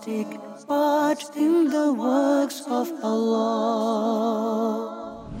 take part in the works of Allah.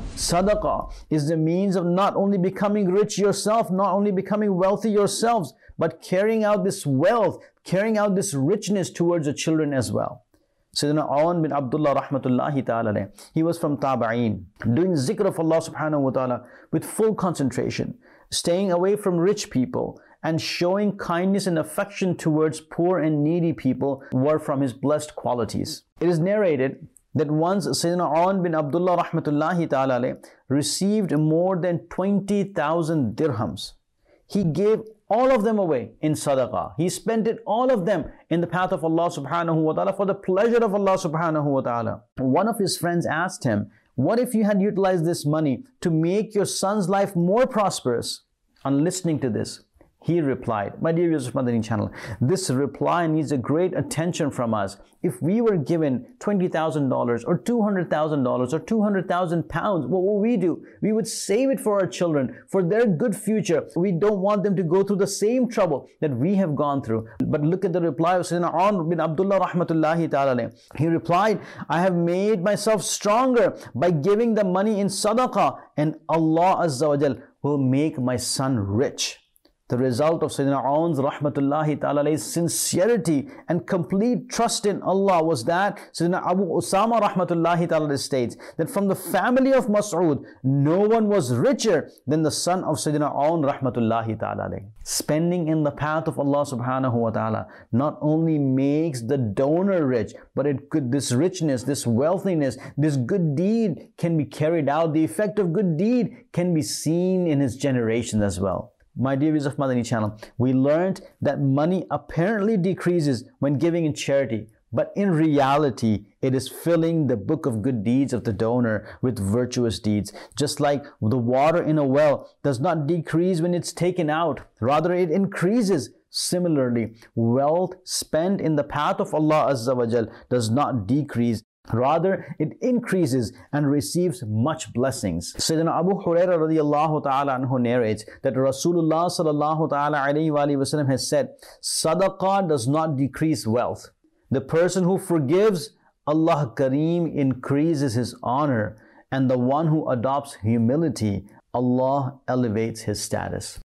Sadaqah is the means of not only becoming rich yourself, not only becoming wealthy yourselves, but carrying out this wealth, carrying out this richness towards the children as well. Sayyidina Aun bin Abdullah rahmatullahi ta'ala, he was from Tabi'een, doing zikr of Allah subhanahu wa ta'ala with full concentration, staying away from rich people and showing kindness and affection towards poor and needy people were from his blessed qualities. It is narrated that once Sayyidina Aun bin Abdullah rahmatullahi ta'ala received more than 20,000 dirhams. He gave all of them away in sadaqah. He spent it all of them in the path of Allah subhanahu wa ta'ala for the pleasure of Allah subhanahu wa ta'ala. One of his friends asked him, what if you had utilized this money to make your son's life more prosperous? On listening to this, he replied, my dear viewers of Madani channel, this reply needs a great attention from us. If we were given $20,000 or $200,000 or 200,000 pounds, what would we do? We would save it for our children, for their good future. We don't want them to go through the same trouble that we have gone through. But look at the reply of Sayyidina Aun bin Abdullah rahmatullahi ta'ala. He replied, I have made myself stronger by giving the money in sadaqah, and Allah Azza wa Jal will make my son rich. The result of Sayyidina Aun's rahmatullahi ta'ala's sincerity and complete trust in Allah was that Sayyidina Abu Usama rahmatullahi ta'ala states that from the family of Mas'ud, no one was richer than the son of Sayyidina Aun rahmatullahi ta'ala. Spending in the path of Allah subhanahu wa ta'ala not only makes the donor rich, but this richness, this wealthiness, this good deed can be carried out. The effect of good deed can be seen in his generations as well. My dear viewers of Madani channel, we learned that money apparently decreases when giving in charity, but in reality, it is filling the book of good deeds of the donor with virtuous deeds. Just like the water in a well does not decrease when it's taken out, rather it increases. Similarly, wealth spent in the path of Allah Azza wa Jal does not decrease. Rather, it increases and receives much blessings. Sayyidina Abu Hurairah radiyallahu ta'ala anhu narrates that Rasulullah sallallahu ta'ala alayhi wa sallam has said, Sadaqah does not decrease wealth. The person who forgives, Allah Kareem increases his honor, and the one who adopts humility, Allah elevates his status.